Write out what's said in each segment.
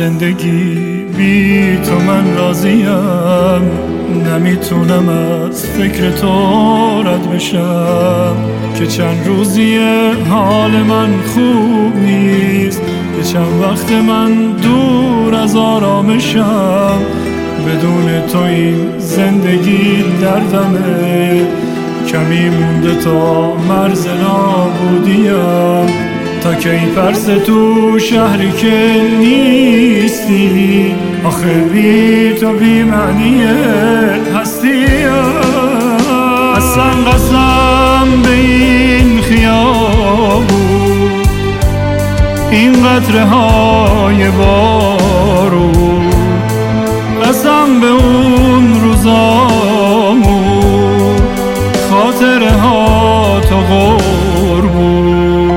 زندگی بی تو من راضیم، نمیتونم از فکر تو رد بشم که چند روزیه حال من خوب نیست، که چند وقت من دور از آرامشم، بدون تو این زندگی دردمه، کمی مونده تا مرز نابودیم، تا کی پرس تو شهری که نیستی، آخه بی تو بی معنیه هستیم. اصلا قسم به این خیابون، این قطره های بارون، قسم به اون روزامون، خاطره ها تو قربون.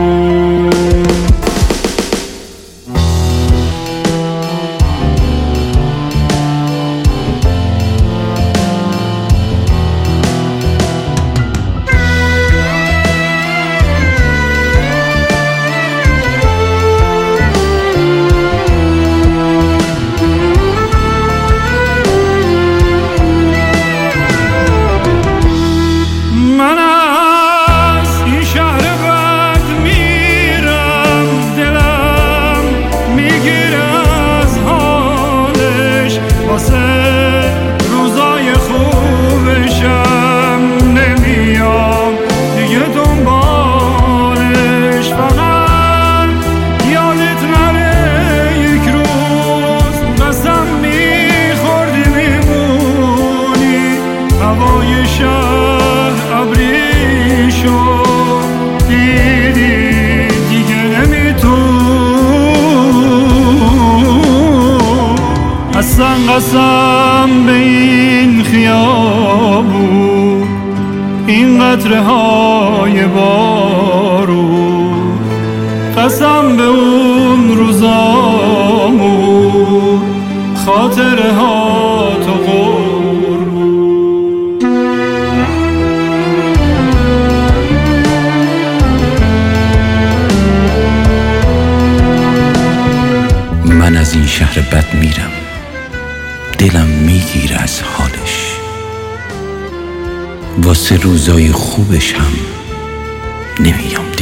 هوای شهر ابری شد، دیدی دیگه نمیتون. اصلا قسم به این خیابون، این قطره های بارون، قسم به اون روزامون، خاطره ها تو قربون. من از این شهر بد میرم، دلم میگیره از حالش، واسه روزای خوبش هم نمیام.